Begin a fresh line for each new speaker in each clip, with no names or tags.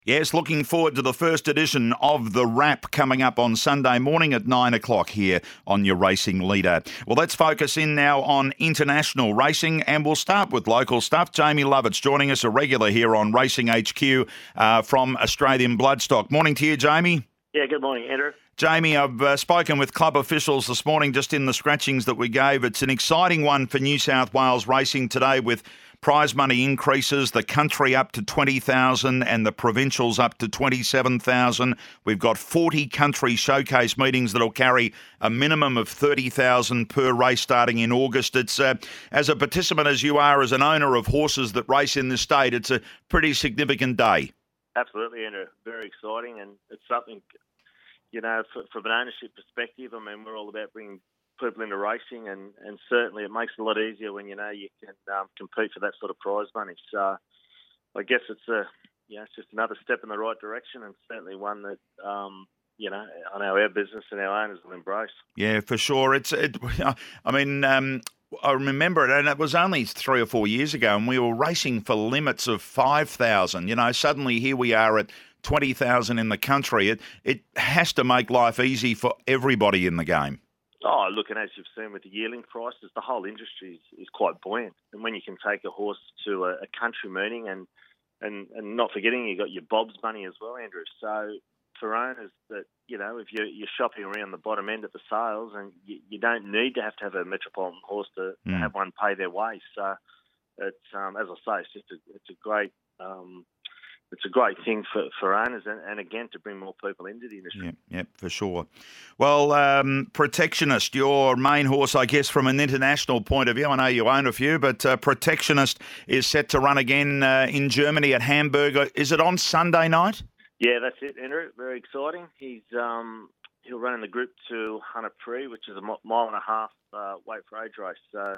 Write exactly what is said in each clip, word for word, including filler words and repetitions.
Yes, looking forward to the first edition of The Wrap coming up on Sunday morning at nine o'clock here on your racing leader. Well, let's focus in now on international racing, and we'll start with local stuff. Jamie Lovett's joining us, a regular here on Racing H Q uh, from Australian Bloodstock. Morning to you, Jamie.
Yeah, good morning, Andrew.
Jamie, I've uh, spoken with club officials this morning just in the scratchings that we gave. It's an exciting one for New South Wales racing today with prize money increases, the country up to twenty thousand and the provincials up to twenty-seven thousand. We've got forty country showcase meetings that'll carry a minimum of thirty thousand per race starting in August. It's uh, as a participant as you are, as an owner of horses that race in this state, it's a pretty significant day.
Absolutely, Andrew. Very exciting, and it's something, you know, for, from an ownership perspective, I mean, we're all about bringing people into racing, and, and certainly it makes it a lot easier when you know you can um, compete for that sort of prize money. So I guess it's a, you know, it's just another step in the right direction, and certainly one that, um, you know, I know our business and our owners will embrace.
Yeah, for sure. It's, it, I mean, um, I remember it, and it was only three or four years ago, and we were racing for limits of five thousand. You know, suddenly here we are at twenty thousand in the country. It it has to make life easy for everybody in the game.
Oh, look, and as you've seen with the yearling prices, the whole industry is, is quite buoyant. And when you can take a horse to a, a country meeting, and, and, and not forgetting you got your Bob's money as well, Andrew. So for owners that, you know, if you're, you're shopping around the bottom end of the sales, and you, you don't need to have to have a Metropolitan horse to,
Mm.
to have one pay their way. So it's, um, as I say, it's just a, it's a great... Um, It's a great thing for, for owners and, and, again, to bring more people into the industry.
Yep, yep, for sure. Well, um, Protectionist, your main horse, I guess, from an international point of view. I know you own a few, but uh, Protectionist is set to run again uh, in Germany at Hamburg. Is it on Sunday night?
Yeah, that's it, Andrew. Very exciting. He's um, he'll run in the Group two Hunter Prix, which is a mile and a half uh, weight for age race. So,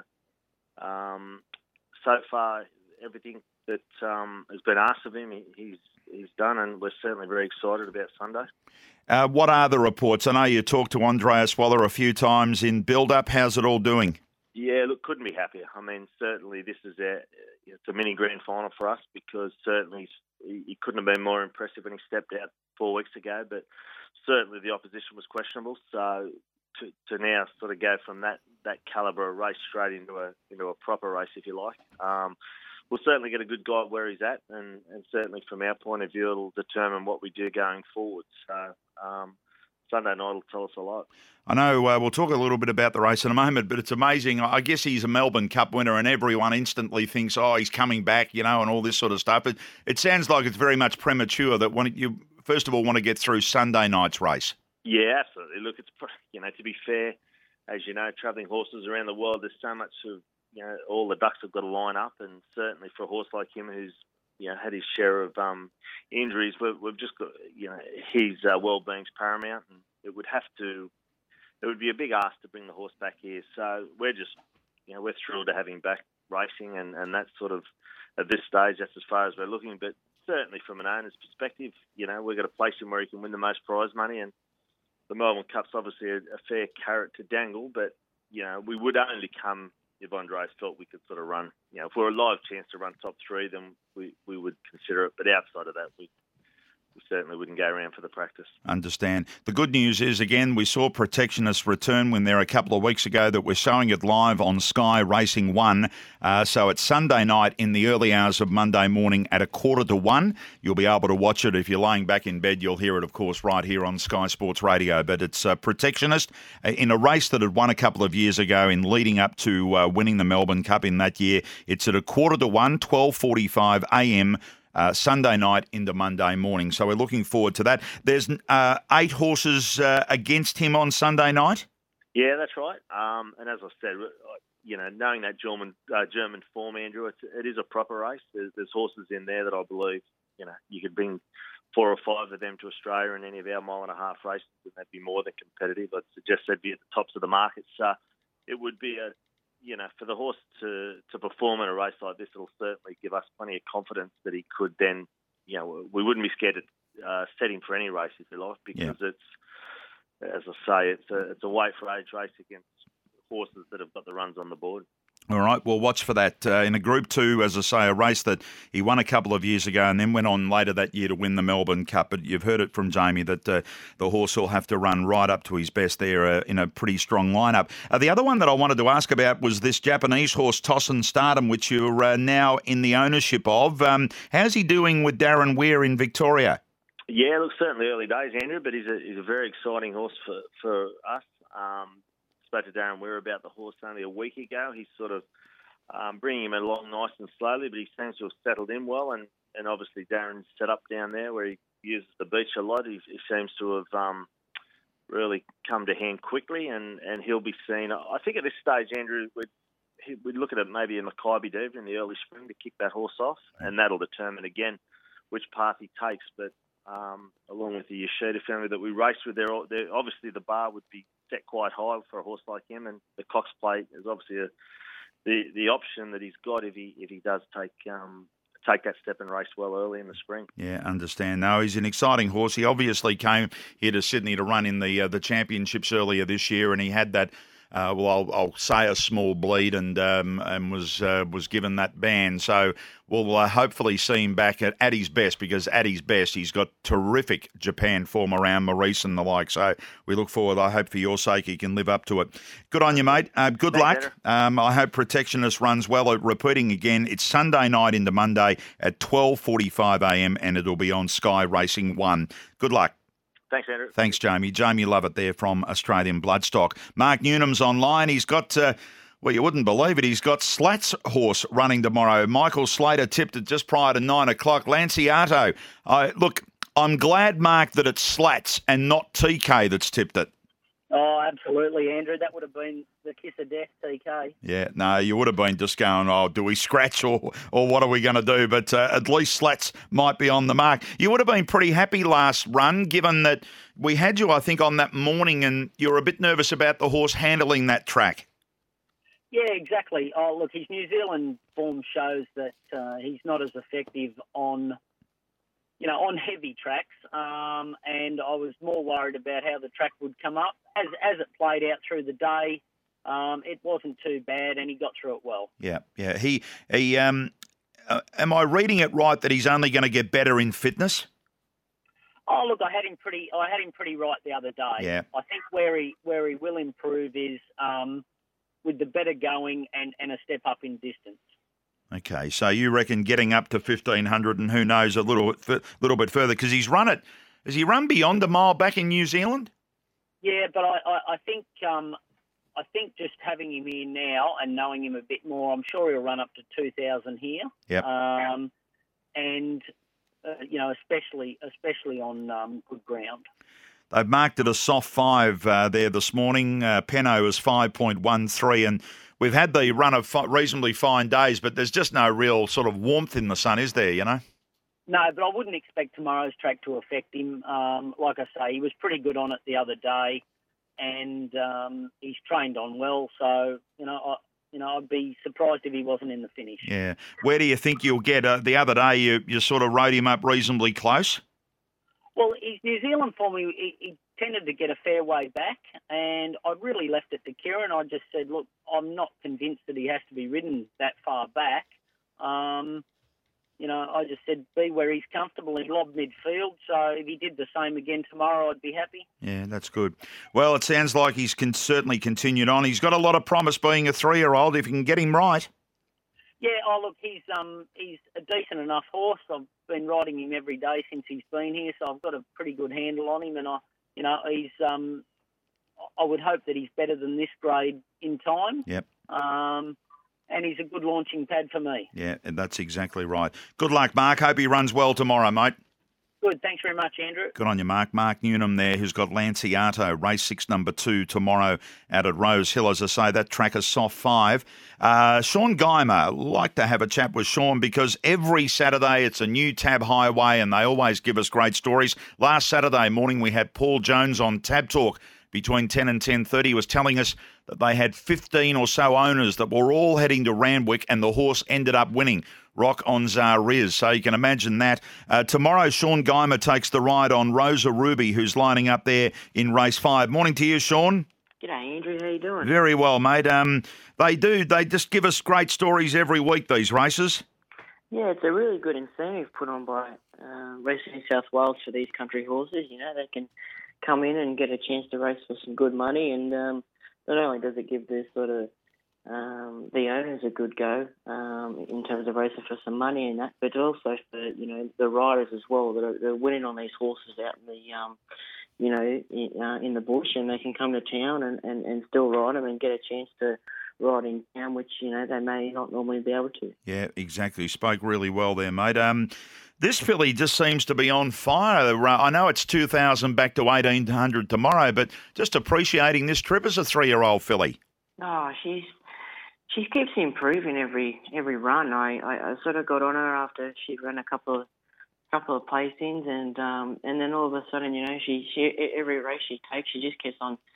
um, so far, everything that um, has been asked of him, he, he's he's done, and we're certainly very excited about Sunday.
Uh, what are the reports? I know you talked to Andreas Waller a few times in build-up. How's it all doing?
Yeah, look, couldn't be happier. I mean, certainly this is a it's a mini grand final for us, because certainly he, he couldn't have been more impressive when he stepped out four weeks ago. But certainly the opposition was questionable, so to, to now sort of go from that that calibre of race straight into a into a proper race, if you like. Um, We'll certainly get a good guide where he's at, and, and certainly from our point of view, it'll determine what we do going forward. So um, Sunday night will tell us a lot.
I know uh, we'll talk a little bit about the race in a moment, but it's amazing. I guess he's a Melbourne Cup winner, and everyone instantly thinks, oh, he's coming back, you know, and all this sort of stuff. It, it sounds like it's very much premature that when you, first of all, want to get through Sunday night's race.
Yeah, absolutely. Look, it's, you know, to be fair, as you know, travelling horses around the world, there's so much of, you know, all the ducks have got to line up, and certainly for a horse like him who's, you know, had his share of um, injuries, we've, we've just got, you know, his uh, well-being's paramount, and it would have to, it would be a big ask to bring the horse back here. So we're just, you know, we're thrilled to have him back racing, and, and that's sort of, at this stage, that's as far as we're looking. But certainly from an owner's perspective, you know, we've got to place him where he can win the most prize money, and the Melbourne Cup's obviously a, a fair carrot to dangle, but, you know, we would only come if Andreas felt we could sort of run, you know, if we're a live chance to run top three, then we, we would consider it. But outside of that, we we certainly wouldn't go around for the practice.
Understand. The good news is, again, we saw Protectionist return when there a couple of weeks ago that we're showing it live on Sky Racing One. Uh, so it's Sunday night in the early hours of Monday morning at a quarter to one. You'll be able to watch it. If you're laying back in bed, you'll hear it, of course, right here on Sky Sports Radio. But it's uh, Protectionist uh, in a race that had won a couple of years ago in leading up to uh, winning the Melbourne Cup in that year. It's at a quarter to one, twelve forty-five a.m., Uh, Sunday night into Monday morning. So we're looking forward to that. There's uh, eight horses uh, against him on Sunday night?
Yeah, that's right. Um, and as I said, you know, knowing that German uh, German form, Andrew, it's, it is a proper race. There's, there's horses in there that I believe, you know, you could bring four or five of them to Australia in any of our mile and a half races, and they'd be more than competitive. I'd suggest they'd be at the tops of the market. So it would be a, you know, for the horse to, to perform in a race like this, it'll certainly give us plenty of confidence that he could then, you know, we wouldn't be scared to uh, set him for any race, if you like, because yeah. it's, as I say, it's a, it's a weight for age race against horses that have got the runs on the board.
All right, well, watch for that. Uh, in a Group two, as I say, a race that he won a couple of years ago and then went on later that year to win the Melbourne Cup. But you've heard it from Jamie that uh, the horse will have to run right up to his best there uh, in a pretty strong lineup. Uh, the other one that I wanted to ask about was this Japanese horse, Tossin Stardom, which you're uh, now in the ownership of. Um, how's he doing with Darren Weir in Victoria?
Yeah, look, certainly early days, Andrew, but he's a, he's a very exciting horse for, for us. Um, spoke to Darren Weir about the horse only a week ago. He's sort of um, bringing him along nice and slowly, but he seems to have settled in well. And, and obviously Darren's set up down there where he uses the beach a lot. He, he seems to have um, really come to hand quickly, and, and he'll be seen. I think at this stage, Andrew, we'd, we'd look at it maybe in Mackay Dev in the early spring to kick that horse off, and that'll determine again which path he takes. But um, along with the Yoshida family that we race with, they're, they're, obviously the bar would be set quite high for a horse like him, and the Cox Plate is obviously a, the the option that he's got if he if he does take um, take that step and race well early in the spring.
Yeah, understand. No, he's an exciting horse. He obviously came here to Sydney to run in the uh, the championships earlier this year, and he had that. Uh, well, I'll, I'll say a small bleed, and um, and was uh, was given that ban. So we'll uh, hopefully see him back at, at his best, because at his best he's got terrific Japan form around Maurice and the like. So we look forward. I hope for your sake he can live up to it. Good on you, mate. Uh, good
Thanks,
luck. Um, I hope Protectionist runs well. Repeating again, it's Sunday night into Monday at twelve forty-five a m and it'll be on Sky Racing One. Good luck.
Thanks, Andrew.
Thanks, Jamie. Jamie Lovett there from Australian Bloodstock. Mark Newnham's online. He's got, uh, well, you wouldn't believe it, he's got Slats horse running tomorrow. Michael Slater tipped it just prior to nine o'clock. Lanciato. I look, I'm glad, Mark, that it's Slats and not T K that's tipped it.
Oh, absolutely, Andrew. That would have been the kiss of death, T K.
Yeah, no, you would have been just going, oh, do we scratch or or what are we going to do? But uh, at least Slats might be on the mark. You would have been pretty happy last run, given that we had you, I think, on that morning, and you were a bit nervous about the horse handling that track.
Yeah, exactly. Oh, look, his New Zealand form shows that uh, he's not as effective on, you know, on heavy tracks, um, and I was more worried about how the track would come up. As as it played out through the day, um, it wasn't too bad, and he got through it well.
Yeah, yeah. He, he. Um, uh, am I reading it right that he's only going to get better in fitness?
Oh, look, I had him pretty. I had him pretty right the other day.
Yeah.
I think where he where he will improve is um, with the better going and, and a step up in distance.
Okay, so you reckon getting up to fifteen hundred and who knows a little bit, little bit further, because he's run it. Has he run beyond a mile back in New Zealand?
Yeah, but I, I, I think um, I think just having him here now and knowing him a bit more, I'm sure he'll run up to two thousand here.
Yep.
Um, and uh, you know, especially especially on um, good ground.
They've marked it a soft five uh, there this morning. Uh, Penno is five point one three, and we've had the run of fi- reasonably fine days, but there's just no real sort of warmth in the sun, is there, you know?
No, but I wouldn't expect tomorrow's track to affect him. Um, like I say, he was pretty good on it the other day, and um, he's trained on well. So, you know, I, you know, I'd be surprised if he wasn't in the finish.
Yeah. Where do you think you'll get? Uh, the other day you, you sort of rode him up reasonably close.
Well, his New Zealand form, he, he, he tended to get a fair way back, and I really left it to Kieran. I just said, look, I'm not convinced that he has to be ridden that far back. Um, you know, I just said, be where he's comfortable in lob midfield. So if he did the same again tomorrow, I'd be happy.
Yeah, that's good. Well, it sounds like he's can certainly continued on. He's got a lot of promise being a three-year-old if you can get him right.
Yeah, oh, look, he's um he's a decent enough horse. I've been riding him every day since he's been here, so I've got a pretty good handle on him. And, I, you know, he's um I would hope that he's better than this grade in time.
Yep.
Um, and he's a good launching pad for me.
Yeah, that's exactly right. Good luck, Mark. Hope he runs well tomorrow, mate.
Good. Thanks very much, Andrew.
Good on you, Mark. Mark Newnham there, who's got Lanciato, race six, number two, tomorrow out at Rose Hill. As I say, that track is soft five. Uh, Sean Geimer, like to have a chat with Sean because every Saturday it's a new Tab Highway and they always give us great stories. Last Saturday morning we had Paul Jones on Tab Talk between ten and ten thirty. He was telling us that they had fifteen or so owners that were all heading to Randwick and the horse ended up winning. Rock on Zariz. So you can imagine that. Uh, tomorrow, Sean Geimer takes the ride on Rosa Ruby, who's lining up there in race five. Morning to you, Sean.
G'day, Andrew. How you doing?
Very well, mate. Um, they do. They just give us great stories every week, these races.
Yeah, it's a really good incentive put on by uh, Racing New South Wales for these country horses. You know, they can come in and get a chance to race for some good money, and um, not only does it give the sort of um, the owners a good go um, in terms of racing for some money and that, but also for you know the riders as well that are, that are winning on these horses out in the um, you know in, uh, in the bush, and they can come to town and, and, and still ride them and get a chance to ride in town, which you know they may not normally be able to.
Yeah, exactly. Spoke really well there, mate. Um, this filly just seems to be on fire. I know it's two thousand back to eighteen hundred tomorrow, but just appreciating this trip as a three-year-old filly.
Oh, she's she keeps improving every every run. I, I, I sort of got on her after she ran a couple of couple of placings, and um, and then all of a sudden, you know, she, she every race she takes, she just keeps on.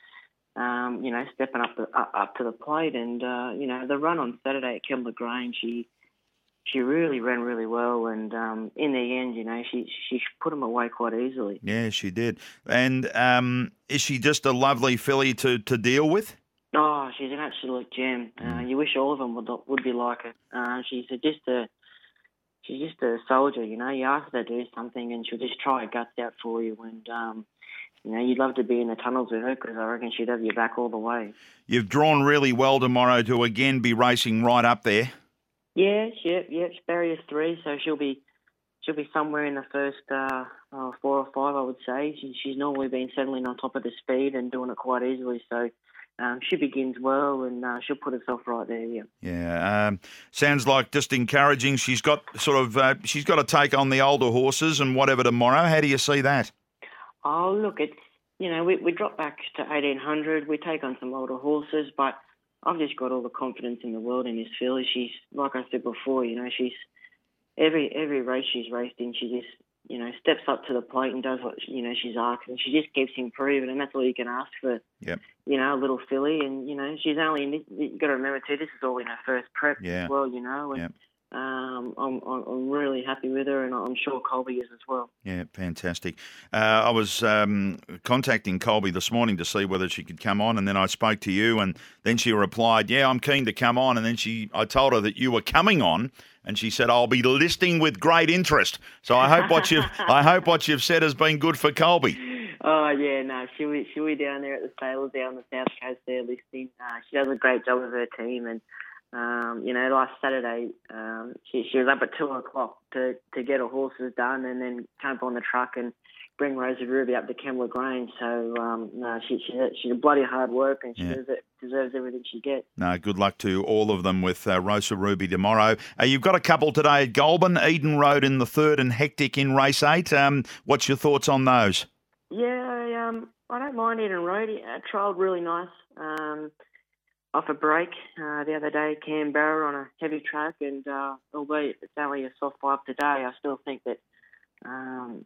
Um, you know, stepping up, the, up up to the plate, and uh, you know, the run on Saturday at Kembla Grange, she she really ran really well, and um, in the end, you know, she she put them away quite easily.
Yeah, she did. And um, is she just a lovely filly to, to deal with?
Oh, she's an absolute gem. Uh, you wish all of them would would be like her. Uh, she's a, just a she's just a soldier. You know, you ask her to do something, and she'll just try her guts out for you, and. Um, You know, you'd love to be in the tunnels with her because I reckon she'd have your back all the way.
You've drawn really well tomorrow to again be racing right up there.
Yes, yep, yep. Barrier's three, so she'll be she'll be somewhere in the first uh, uh, four or five, I would say. She, she's normally been settling on top of the speed and doing it quite easily, so um, she begins well and uh, she'll put herself right there. Yeah.
Yeah. Um, sounds like just encouraging. She's got sort of uh, she's got to take on the older horses and whatever tomorrow. How do you see that?
Oh, look, it's, you know, we, we drop back to eighteen hundred. We take on some older horses, but I've just got all the confidence in the world in this filly. She's, like I said before, you know, she's, every every race she's raced in, she just, you know, steps up to the plate and does what, you know, she's asked, and she just keeps improving, and that's all you can ask for,
yep.
you know, a little filly. And, you know, she's only, in this, you've got to remember, too, this is all in her first prep
yeah.
as well, you know, and,
yep.
Um, I'm, I'm really happy with her, and I'm sure Colby is as well.
Yeah, fantastic. Uh, I was um, contacting Colby this morning to see whether she could come on, and then I spoke to you, and then she replied, yeah, I'm keen to come on. And then she, I told her that you were coming on, and she said, I'll be listening with great interest. So I hope what you've, I hope what you've said has been good for Colby.
Oh, yeah, no, she'll be, she'll be down there at the stables down the South Coast there listening. Uh, she does a great job with her team, and Um, you know, last Saturday, um, she, she was up at two o'clock to, to get her horses done and then jump on the truck and bring Rosa Ruby up to Kembla Grange. So, um, no, she, she, she's a bloody hard work, and she
yeah.
deserves, deserves everything she gets.
No, good luck to all of them with uh, Rosa Ruby tomorrow. Uh, you've got a couple today at Goulburn, Eden Road in the third and Hectic in race eight. Um, what's your thoughts on those?
Yeah, um, I don't mind Eden Road. It trialled really nice. Um, off a break uh, the other day, Canberra on a heavy track, and uh, although it's only a soft five today, I still think that um,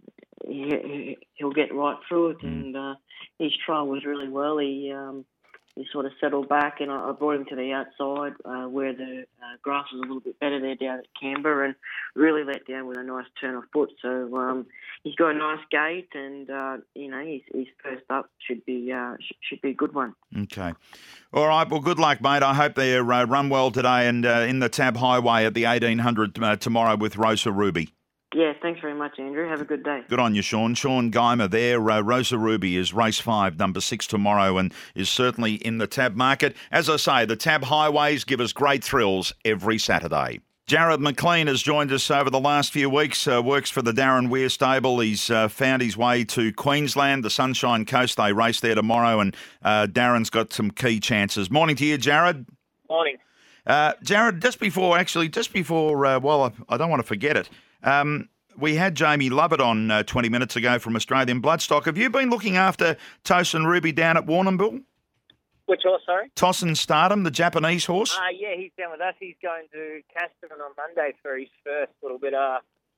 he, he'll get right through it.
Mm.
And uh, his trial was really well. He um, he sort of settled back, and I, I brought him to the outside uh, where the uh, grass was a little bit better there down at Canberra, and really let down with a nice turn of foot. So um, he's got a nice gait, and uh, you know his, his first up should be uh, should, should be a good one.
Okay. All right, well, good luck, mate. I hope they uh, run well today and uh, in the Tab Highway at the eighteen hundred uh, tomorrow with Rosa Ruby.
Yeah, thanks very much, Andrew. Have a good day.
Good on you, Sean. Sean Geimer there. Uh, Rosa Ruby is race five, number six tomorrow, and is certainly in the Tab market. As I say, the Tab Highways give us great thrills every Saturday. Jared McLean has joined us over the last few weeks, uh, works for the Darren Weir stable. He's uh, found his way to Queensland, the Sunshine Coast. They race there tomorrow, and uh, Darren's got some key chances. Morning to you, Jared.
Morning.
Uh, Jared, just before, actually, just before, uh, well, I, I don't want to forget it. Um, we had Jamie Lovett on uh, twenty minutes ago from Australian Bloodstock. Have you been looking after Tosin Ruby down at Warrnambool?
Which horse, sorry?
Tosin Stardom, the Japanese horse?
Uh, yeah, he's down with us. He's going to Casterman on Monday for his first little bit of,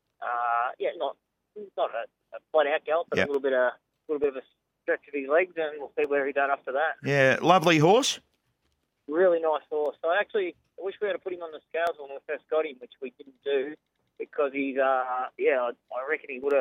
uh, yeah, not not a, a flat-out gallop, but
yep.
a little bit of a little bit of a stretch of his legs, and we'll see where he does after that.
Yeah, lovely horse.
Really nice horse. I actually I wish we had put him on the scales when we first got him, which we didn't do, because he's, uh, yeah, I, I reckon he would have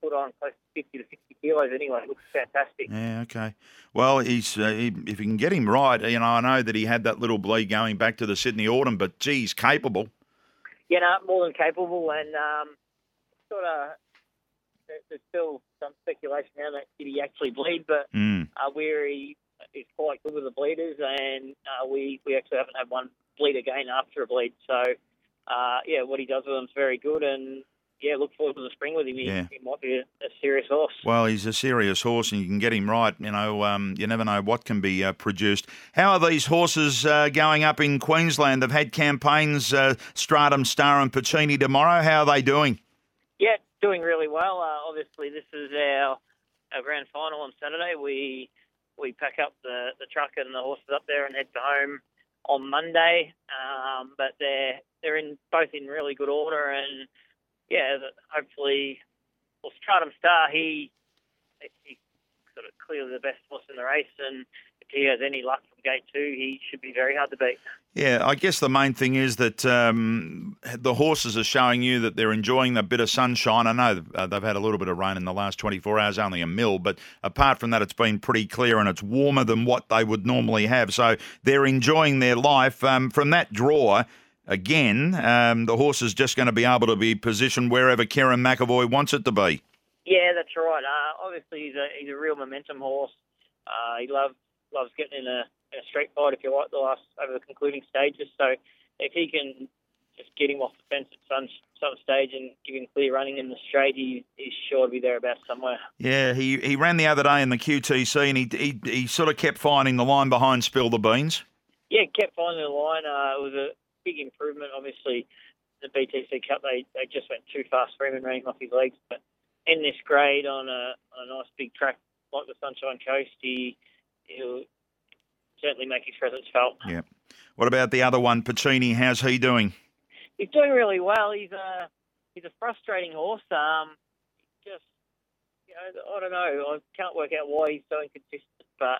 put on close to fifty to sixty kilos anyway. It looks fantastic.
Yeah, okay. Well, he's uh, he, if you can get him right, you know, I know that he had that little bleed going back to the Sydney Autumn, but geez, capable.
Yeah, no, more than capable, and um, sort of there, there's still some speculation now that did he actually bleed, but
Mm.
uh, Weary is quite good with the bleeders, and uh, we, we actually haven't had one bleed again after a bleed. So, uh, yeah, what he does with them is very good, and yeah, look forward to the spring with him. He,
Yeah.
he might be a, a serious horse.
Well, he's a serious horse, and you can get him right. You know, um, you never know what can be uh, produced. How are these horses uh, going up in Queensland? They've had campaigns, uh, Stratum, Star, and Puccini tomorrow. How are they doing?
Yeah, doing really well. Uh, obviously, this is our our grand final on Saturday. We we pack up the, the truck and the horses up there and head to home on Monday. Um, but they're they're in both in really good order, and yeah, hopefully, well, Stratum Star, he he's sort of clearly the best horse in the race, and if he has any luck from gate two, he should be very hard to beat.
Yeah, I guess the main thing is that um, the horses are showing you that they're enjoying the bit of sunshine. I know uh, they've had a little bit of rain in the last twenty-four hours, only a mil, but apart from that, it's been pretty clear and it's warmer than what they would normally have. So they're enjoying their life. Um, from that draw, again, um, the horse is just going to be able to be positioned wherever Kieran McAvoy wants it to be.
Yeah, that's right. Uh, obviously, he's a he's a real momentum horse. Uh, he loves loves getting in a, in a street fight, if you like, the last over the concluding stages. So if he can just get him off the fence at some some stage and give him clear running in the straight, he, he's sure to be thereabouts somewhere.
Yeah, he, he ran the other day in the Q T C, and he, he he sort of kept finding the line behind Spill the Beans.
Yeah, kept finding the line. Uh, it was a big improvement. Obviously, the B T C Cup, they, they just went too fast for him and ran him off his legs. But in this grade on a, on a nice big track like the Sunshine Coast, he, he'll certainly make his presence felt.
Yeah. What about the other one, Puccini? How's he doing?
He's doing really well. He's a he's a frustrating horse. Um, just you know, I don't know. I can't work out why he's so inconsistent. But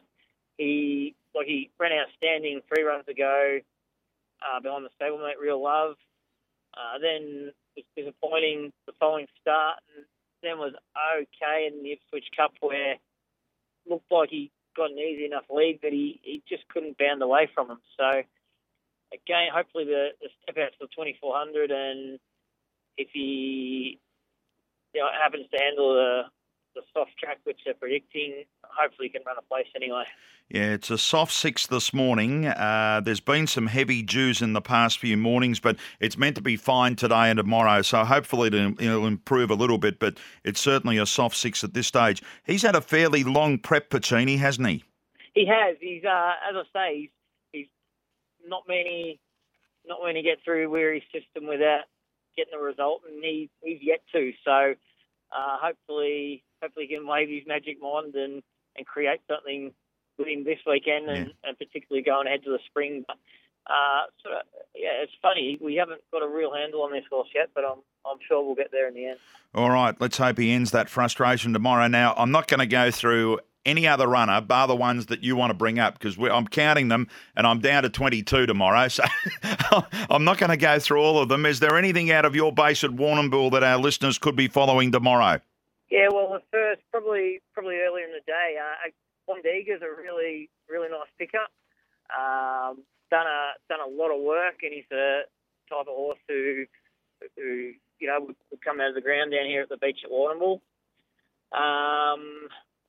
he like he ran outstanding three runs ago uh, behind the stablemate Real Love. Uh, then was disappointing the following start, and then was okay in the Ipswich Cup where it looked like he got an easy enough lead, but he, he just couldn't bound away from him. So, again, hopefully the, the step out to the twenty-four hundred, and if he you know, happens to handle the, the soft track, which they're predicting, hopefully he can run a place anyway.
Yeah, it's a soft six this morning. Uh, there's been some heavy dews in the past few mornings, but it's meant to be fine today and tomorrow. So hopefully it'll, it'll improve a little bit, but it's certainly a soft six at this stage. He's had a fairly long prep, Puccini, hasn't he?
He has. He's, uh, as I say, he's, he's not many, not many get through Weary's system without getting a result, and he, he's yet to. So uh, hopefully, hopefully he can wave his magic wand and, and create something with him this weekend, and, yeah. and particularly going ahead to the spring. But, uh, sort of, yeah, it's funny. We haven't got a real handle on this horse yet, but I'm I'm sure we'll get there in the end.
All right, let's hope he ends that frustration tomorrow. Now, I'm not going to go through any other runner, bar the ones that you want to bring up, because I'm counting them, and I'm down to twenty-two tomorrow. So I'm not going to go through all of them. Is there anything out of your base at Warrnambool that our listeners could be following tomorrow?
Yeah, well, the first, probably probably earlier in the day, uh, Bondiga's a really, really nice pickup. Um, done a done a lot of work, and he's the type of horse who, who you know, would, would come out of the ground down here at the beach at Warrnambool. Um,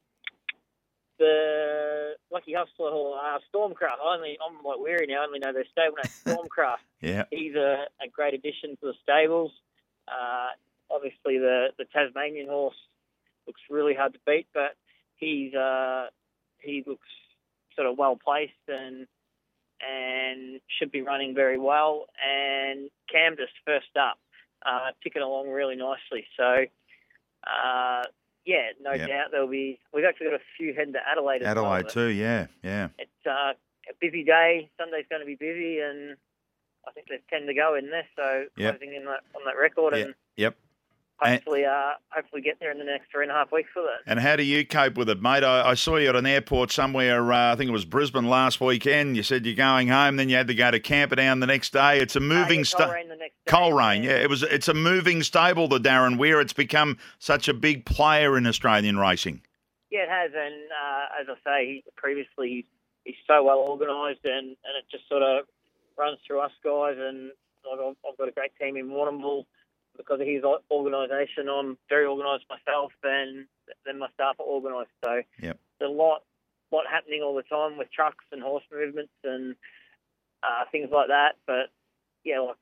the Lucky Hustler, uh, Stormcraft. I only, I'm like weary now. I only know their stable name, Stormcraft.
Yeah,
he's a, a great addition to the stables. Uh, obviously, the the Tasmanian horse looks really hard to beat, but he's uh, he looks sort of well placed and and should be running very well. And Camdus first up, uh, ticking along really nicely. So, uh, yeah, no
yep.
doubt there'll be. We've actually got a few heading to Adelaide. As
Adelaide
well,
too, yeah, yeah.
It's uh, a busy day. Sunday's going to be busy, and I think there's ten to go in there. So
yep.
closing in that, on that record.
Yep.
And
yep.
hopefully, uh, hopefully get there in the next three and a half weeks with it.
And how do you cope with it, mate? I, I saw you at an airport somewhere, uh, I think it was Brisbane last weekend. You said you're going home, then you had to go to Camperdown the next day. It's a moving...
Uh, yeah,
sta-
Coleraine the next day.
Coleraine, yeah. It was, it's a moving stable, the Darren Weir. It's become such a big player in Australian racing.
Yeah, it has. And uh, as I say, he, previously he's, he's so well organised and, and it just sort of runs through us guys. And I've, I've got a great team in Warrnambool. Because of his organisation, I'm very organised myself, and then my staff are organised. So
yep.
there's a lot, lot happening all the time with trucks and horse movements and uh, things like that. But yeah, like,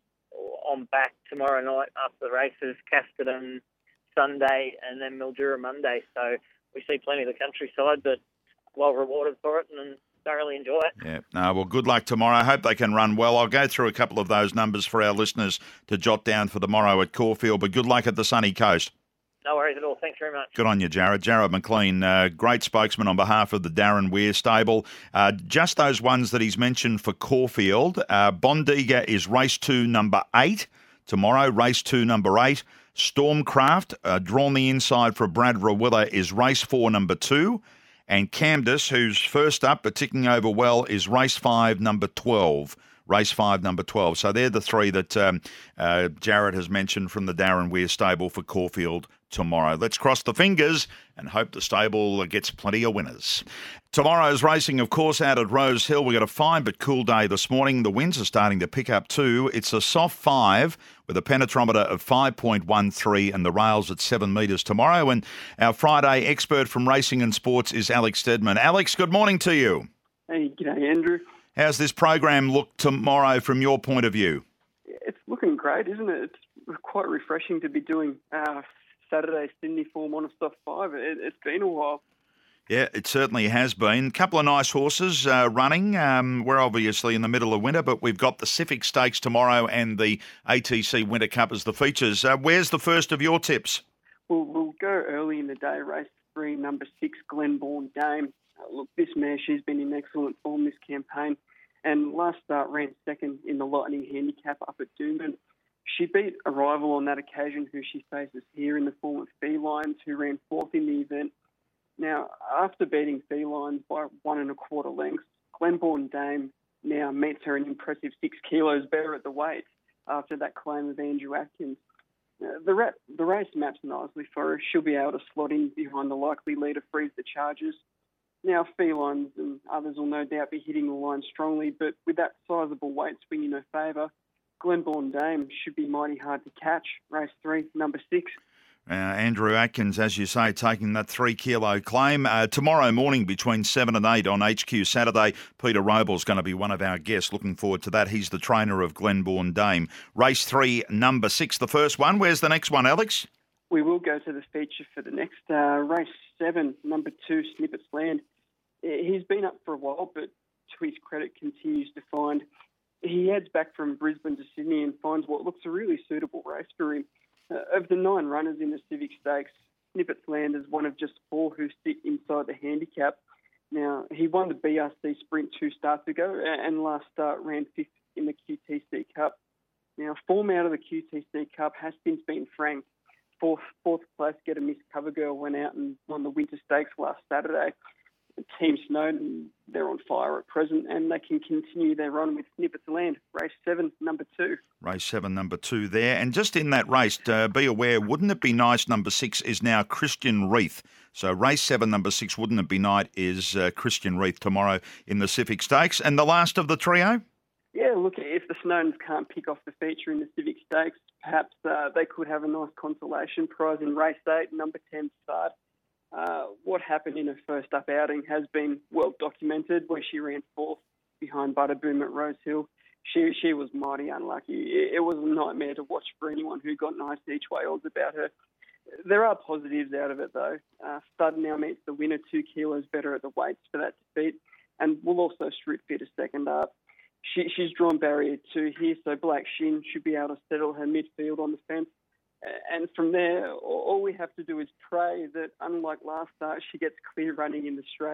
I'm back tomorrow night after the races, Casterton Sunday, and then Mildura Monday. So we see plenty of the countryside, but well rewarded for it, and thoroughly enjoy it.
Yeah. No, well, good luck tomorrow. I hope they can run well. I'll go through a couple of those numbers for our listeners to jot down for tomorrow at Caulfield, but good luck at the sunny coast.
No worries at all. Thanks very much.
Good on you, Jared. Jared McLean, uh, great spokesman on behalf of the Darren Weir stable. Uh, just those ones that he's mentioned for Caulfield. Uh, Bondiga is race two, number eight. Tomorrow, race two, number eight. Stormcraft, uh, drawn the inside for Brad Rawiller, is race four, number two. And Camdus, who's first up but ticking over well, is race five, number twelve. Race five, number twelve. So they're the three that um, uh, Jared has mentioned from the Darren Weir stable for Caulfield tomorrow. Let's cross the fingers and hope the stable gets plenty of winners. Tomorrow's racing, of course, out at Rose Hill. We've got a fine but cool day this morning. The winds are starting to pick up too. It's a soft five with a penetrometer of five point one three and the rails at seven metres tomorrow. And our Friday expert from Racing and Sports is Alex Stedman. Alex, good morning to you.
Hey, g'day, Andrew.
How's this program look tomorrow from your point of view?
It's looking great, isn't it? It's quite refreshing to be doing uh, Saturday Sydney form on a soft five. It, it's been a while.
Yeah, it certainly has been. A couple of nice horses uh, running. Um, we're obviously in the middle of winter, but we've got the Civic Stakes tomorrow and the A T C Winter Cup as the features. Uh, where's the first of your tips?
We'll, we'll go early in the day, race three, number six, Glenbourne Dame. Uh, look, this mare, she's been in excellent form this campaign, and last start ran second in the Lightning Handicap up at Doomben. She beat a rival on that occasion who she faces here in the form of Felines, who ran fourth in the event. Now, after beating Felines by one and a quarter lengths, Glenbourne Dame now meets her an impressive six kilos better at the weight after that claim of Andrew Atkins. Uh, the, ra- the race maps nicely for her. She'll be able to slot in behind the likely leader, Freeze the Chargers. Now, Felines and others will no doubt be hitting the line strongly, but with that sizable weight swing in her favour, Glenbourne Dame should be mighty hard to catch. Race three, number six.
Uh, Andrew Atkins, as you say, taking that three-kilo claim. Uh, tomorrow morning between seven and eight on H Q Saturday, Peter Robles going to be one of our guests. Looking forward to that. He's the trainer of Glenbourne Dame. Race three, number six, the first one. Where's the next one, Alex?
We will go to the feature for the next uh, race seven, number two, Snippets Land. He's been up for a while, but to his credit, continues to find. He heads back from Brisbane to Sydney and finds what looks a really suitable race for him. Uh, of the nine runners in the Civic Stakes, Snippets Land is one of just four who sit inside the handicap. Now, he won the B R C Sprint two starts ago and last start ran fifth in the Q T C Cup. Now, form out of the Q T C Cup has since been franked. Fourth, fourth place Get a Miss Cover Girl went out and won the Winter Stakes last Saturday. Team Snowden, they're on fire at present, and they can continue their run with Snippets Land. Race seven, number two.
Race seven, number two there. And just in that race, uh, be aware, wouldn't it be nice, number six is now Christian Reith. So race seven, number six, wouldn't it be nice, is uh, Christian Reith tomorrow in the Civic Stakes. And the last of the trio?
Yeah, look, if the Snowdens can't pick off the feature in the Civic Stakes, perhaps uh, they could have a nice consolation prize in race eight, number ten, Start. Uh, what happened in her first up outing has been well documented, where she ran fourth behind Butterboom at Rose Hill. She she was mighty unlucky. It, it was a nightmare to watch for anyone who got nice each way odds about her. There are positives out of it, though. Uh, Stud now meets the winner two kilos better at the weights for that defeat, and will also street fit a second up. She, she's drawn barrier two here, so Black Shin should be able to settle her midfield on the fence. And from there, all we have to do is pray that, unlike last start, she gets clear running in the straight.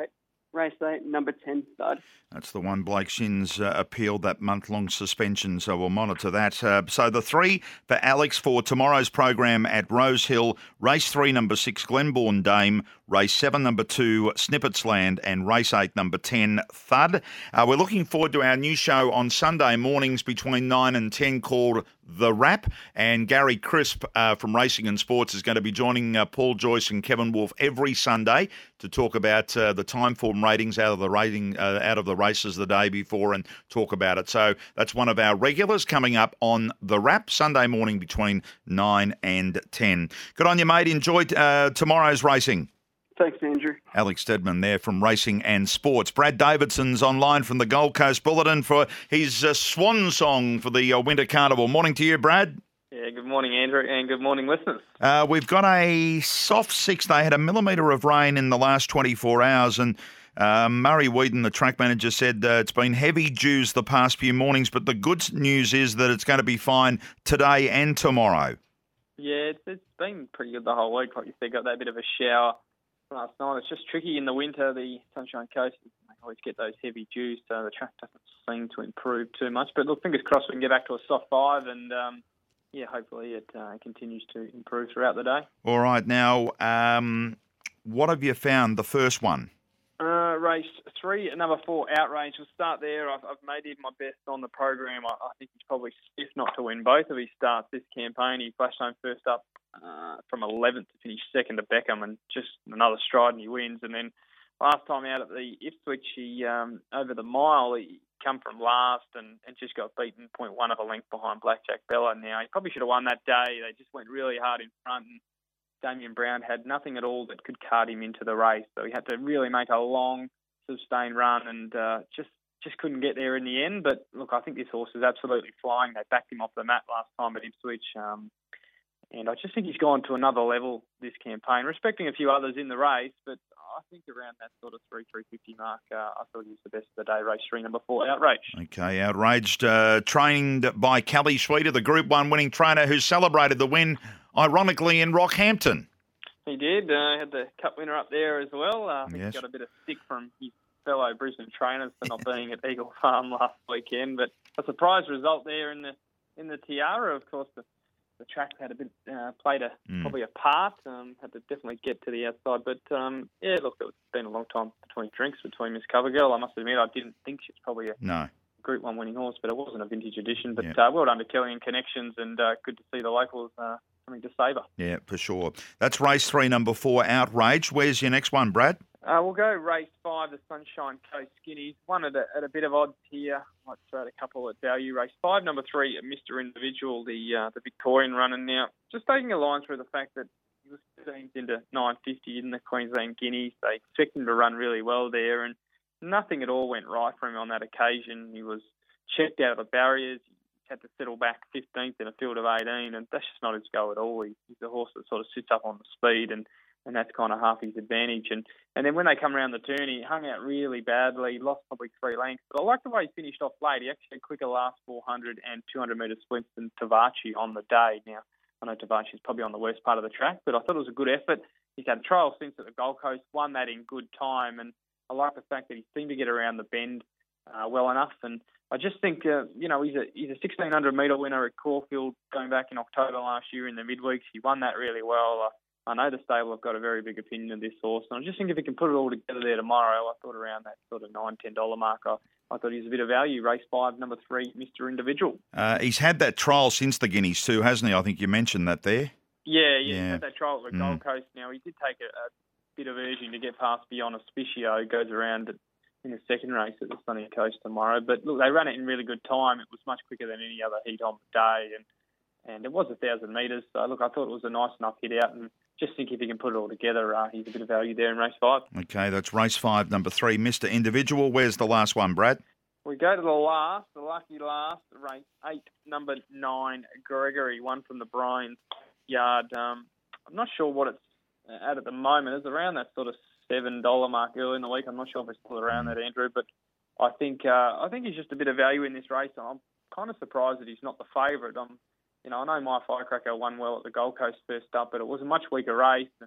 Race eight, number ten, Thud.
That's the one Blake Shins uh, appealed that month-long suspension, so we'll monitor that. Uh, so the three for Alex for tomorrow's program at Rosehill. Race three, number six, Glenbourne Dame. Race seven, number two, Snippets Land. And race eight, number ten, Thud. Uh, we're looking forward to our new show on Sunday mornings between nine and ten called The Wrap. And Gary Crisp uh, from Racing and Sports is going to be joining uh, Paul Joyce and Kevin Wolf every Sunday to talk about uh, the time form ratings out of the rating uh, out of the races the day before and talk about it. So that's one of our regulars coming up on The Wrap, Sunday morning between nine and ten. Good on you, mate. Enjoy uh, tomorrow's racing.
Thanks, Andrew.
Alex Stedman there from Racing and Sports. Brad Davidson's online from the Gold Coast Bulletin for his uh, swan song for the uh, Winter Carnival. Morning to you, Brad.
Yeah, good morning, Andrew, and good morning, listeners.
Uh, we've got a soft six. They had a millimetre of rain in the last twenty-four hours, and uh, Murray Whedon, the track manager, said uh, it's been heavy dews the past few mornings, but the good news is that it's going to be fine today and tomorrow.
Yeah, it's, it's been pretty good the whole week. Like you said, got that bit of a shower last night. It's just tricky in the winter. The Sunshine Coast, they always get those heavy dews, so the track doesn't seem to improve too much. But look, fingers crossed we can get back to a soft five, and um, yeah, hopefully it uh, continues to improve throughout the day.
All right, now, um, what have you found, the first one?
Uh, race three, number four, Outrage. We'll start there. I've, I've made him my best on the program. I, I think he's probably stiff not to win both of his starts this campaign. He flashed home first up uh, from eleventh to finish second to Beckham, and just another stride and he wins. And then last time out at the Ipswich, he um, over the mile, he come from last and, and just got beaten zero point one of a length behind Blackjack Bella. Now, he probably should have won that day. They just went really hard in front, and Damien Brown had nothing at all that could cart him into the race. So he had to really make a long, sustained run and uh, just just couldn't get there in the end. But, look, I think this horse is absolutely flying. They backed him off the mat last time at Ipswich. Um, and I just think he's gone to another level this campaign, respecting a few others in the race. But I think around that sort of three, three fifty mark, uh, I thought he was the best of the day. Race three, number four, Outrage.
Okay, Outraged, uh, trained by Kelly Sweeter, the Group one winning trainer who celebrated the win, ironically, in Rockhampton.
He did. Uh, had the cup winner up there as well. Uh, I think
yes.
He got a bit of stick from his fellow Brisbane trainers for not being at Eagle Farm last weekend. But a surprise result there in the in the Tiara. Of course, the, the track had a bit uh, played a mm. probably a part. Um, had to definitely get to the outside. But um, yeah, look, it's been a long time between drinks between Miss Covergirl. I must admit, I didn't think she was probably a
no.
Group one winning horse, but it wasn't a vintage edition. But
yeah.
uh, well done to Kelly and Connections, and uh, good to see the locals uh, coming to save her.
Yeah, for sure. That's race three, number four, Outrage. Where's your next one, Brad?
Uh, we'll go race five, the Sunshine Coast Skinnies. One at a, at a bit of odds here. Might throw out a couple at value. Race five, number three, Mister Individual, the uh, the Victorian runner. Now, just taking a line through the fact that he was fifteenth into nine fifty in the Queensland Guineas. They expect him to run really well there, and nothing at all went right for him on that occasion. He was checked out of the barriers. He had to settle back fifteenth in a field of eighteen, and that's just not his go at all. He, he's a horse that sort of sits up on the speed, and, and that's kind of half his advantage. And, and then when they come around the turn, he hung out really badly, lost probably three lengths. But I like the way he finished off late. He actually had quicker last four hundred and two hundred metre sprints than Tavachi on the day. Now, I know Tavachi's probably on the worst part of the track, but I thought it was a good effort. He's had a trial since at the Gold Coast, won that in good time, and I like the fact that he seemed to get around the bend uh, well enough. And I just think, uh, you know, he's a he's a sixteen hundred metre winner at Caulfield going back in October last year in the midweeks. He won that really well. Uh, I know the stable have got a very big opinion of this horse, and I just think if he can put it all together there tomorrow, I thought around that sort of nine, ten dollar mark, I, I thought he was a bit of value. Race five, number three, Mister Individual.
Uh, he's had that trial since the Guineas too, hasn't he? I think you mentioned that there.
Yeah, yeah,
yeah.
He had that trial at the mm. Gold Coast. Now, he did take a, a bit of urging to get past Beyond Auspicio. Goes around in the second race at the Sunny Coast tomorrow. But look, they ran it in really good time. It was much quicker than any other heat on the day, and and it was a thousand metres. So look, I thought it was a nice enough hit out, and just think if he can put it all together, uh, he's a bit of value there in race five.
Okay, that's race five, number three, Mister Individual. Where's the last one, Brad?
We go to the last, the lucky last, race eight, number nine, Gregory, one from the Bryans yard. Um, I'm not sure what it's at at the moment. It's around that sort of seven dollar mark early in the week. I'm not sure if it's still around that, Andrew, but I think uh, I think he's just a bit of value in this race. I'm kind of surprised that he's not the favourite. I'm, you know, I know My Firecracker won well at the Gold Coast first up, but it was a much weaker race, and,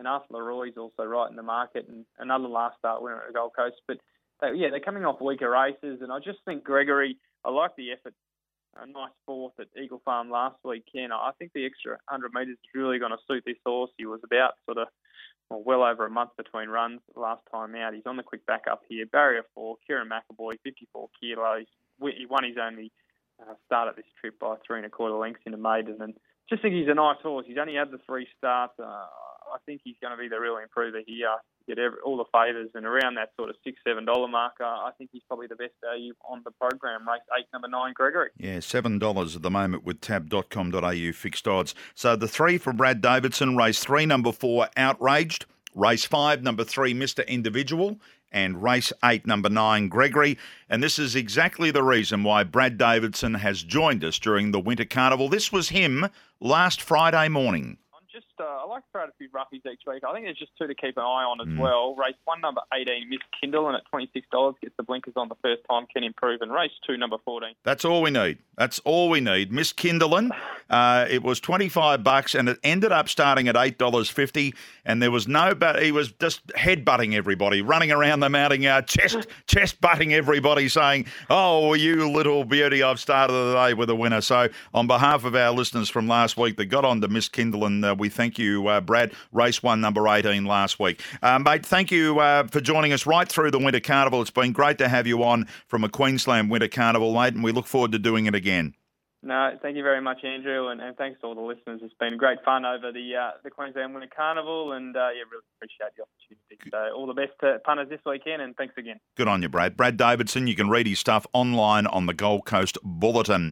and Arthur Leroy's also right in the market, and another last start winner at the Gold Coast. But they, yeah, they're coming off weaker races, and I just think Gregory, I like the effort. A nice fourth at Eagle Farm last weekend. I think the extra one hundred metres is really going to suit this horse. He was about sort of well, well over a month between runs last time out. He's on the quick back up here. Barrier four, Kieran McAvoy, fifty-four kilos. He won his only uh, start at this trip by three and a quarter lengths in a maiden, and just think he's a nice horse. He's only had the three starts. Uh, I think he's going to be the real improver here. Get every, all the favours, and around that sort of six, seven dollar mark, uh, I think he's probably the best value on the program. Race eight, number nine, Gregory.
Yeah, seven dollars at the moment with tab dot com dot a u fixed odds. So the three for Brad Davidson, race three, number four, Outraged. Race five, number three, Mister Individual. And race eight, number nine, Gregory. And this is exactly the reason why Brad Davidson has joined us during the Winter Carnival. This was him last Friday morning.
Just, uh, I like to throw out a few roughies each week. I think there's just two to keep an eye on as
Mm.
well. Race one, number eighteen, Miss Kindle, and at twenty-six dollars gets the blinkers on the first time, can improve. And race two, number fourteen.
That's all we need. That's all we need. Miss Kindlen, uh, it was twenty-five bucks, and it ended up starting at eight dollars fifty, and there was no, but he was just head-butting everybody, running around the mounting yard, chest, chest butting everybody, saying, oh, you little beauty, I've started the day with a winner. So on behalf of our listeners from last week that got on to Miss Kindlen, uh, we thank you, uh, Brad. Race one, number eighteen last week. Uh, mate, thank you uh, for joining us right through the Winter Carnival. It's been great to have you on from a Queensland Winter Carnival, mate, and we look forward to doing it again.
No, thank you very much, Andrew, and, and thanks to all the listeners. It's been great fun over the uh, the Queensland Winter Carnival, and uh, yeah, really appreciate the opportunity. So all the best to punters this weekend, and thanks again.
Good on you, Brad. Brad Davidson, you can read his stuff online on the Gold Coast Bulletin.